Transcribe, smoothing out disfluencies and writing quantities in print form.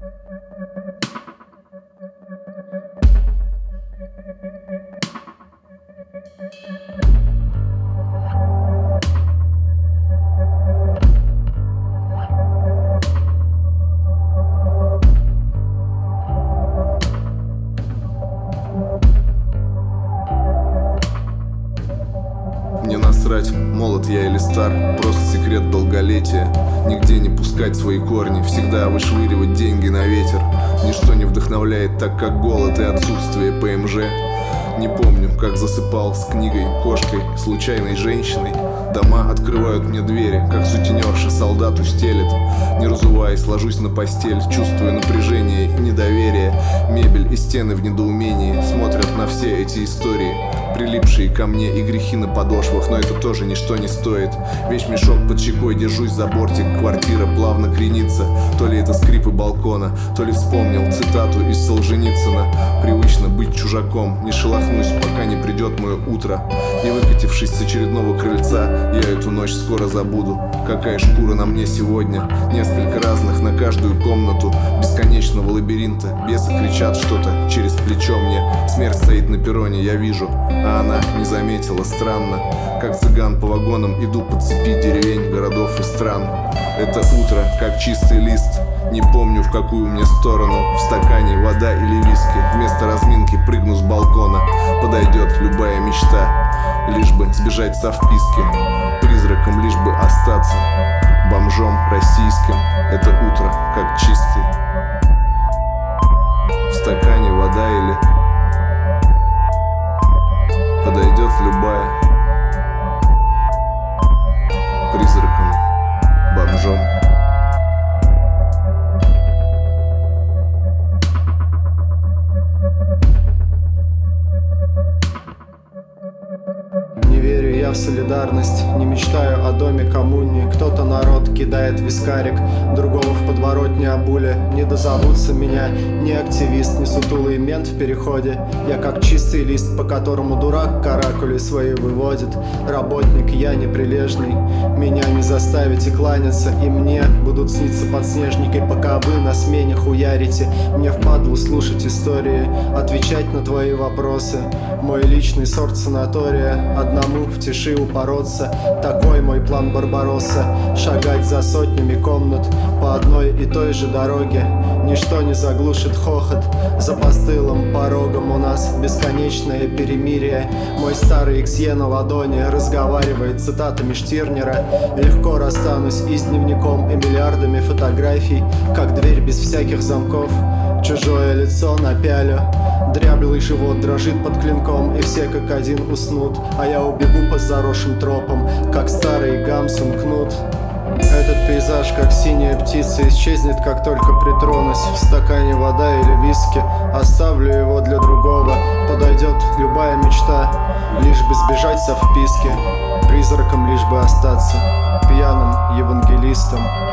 Мне насрать, молод я или стар, просто секрет долголетия. Нигде не пускать свои корни, всегда вышвыривать деньги на ветер. Ничто не вдохновляет так, как голод и отсутствие ПМЖ. Не помню, как засыпал с книгой, кошкой, случайной женщиной. Дома открывают мне двери, как сутенерша солдату стелет. Не разуваясь, ложусь на постель, чувствую напряжение и недоверие. Мебель и стены в недоумении смотрят на все эти истории, прилипшие ко мне, и грехи на подошвах, но это тоже ничто не стоит. Вещмешок под щекой, держусь за бортик, квартира плавно кренится. То ли это скрипы балкона, то ли вспомнил цитату из Солженицына. Привычно быть чужаком, не шелохнусь, пока не придет мое утро. Не выкатившись с очередного крыльца, я эту ночь скоро забуду. Какая шкура на мне сегодня, несколько разных на каждую комнату бесконечного лабиринта. Бесы кричат что-то через плечо мне. Смерть стоит на перроне, я вижу, а она не заметила. Странно, как цыган по вагонам иду по цепи деревень, городов и стран. Это утро, как чистый лист, не помню, в какую мне сторону. В стакане вода или виски, вместо разминки прыгну с балкона. Подойдет любая мечта, лишь бы сбежать со вписки. Призраком лишь бы остаться, бомжом российским. Это утро, как чистый. В стакане вода или подойдет любая. Призраком, бомжом. Не верю я в солидарность, не мечтаю о доме коммуне. Кто-то народ кидает вискарик, другого в подворотне обули. Не дозовутся меня ни активист, ни сутулый мент в переходе. Я как чистый лист, по которому дурак каракули свои выводит. Работник я неприлежный, меня не заставите кланяться. И мне будут сниться подснежники, пока вы на смене хуярите. Мне впадлу слушать истории, отвечать на твои вопросы. Мой личный сорт санатория, одному в тиши упороться. Такой мой план Барбаросса, шагать за сотнями комнат по одной и той же дороге. Ничто не заглушит хохот, за постылым порогом у нас бесконечное перемирие. Мой старый Иксье на ладони разговаривает цитатами Штирнера. Легко расстанусь и с дневником, и миллиардами фотографий, как дверь без всяких замков. Чужое лицо напялю, дряблый живот дрожит под клинком, и все как один уснут, а я убегу по заросшим тропам, как старый Гамсун кнут. Этот пейзаж, как синяя птица, исчезнет, как только притронусь. В стакане вода или виски, оставлю его для другого. Подойдет любая мечта, лишь бы сбежать со вписки. Призраком лишь бы остаться, пьяным евангелистом.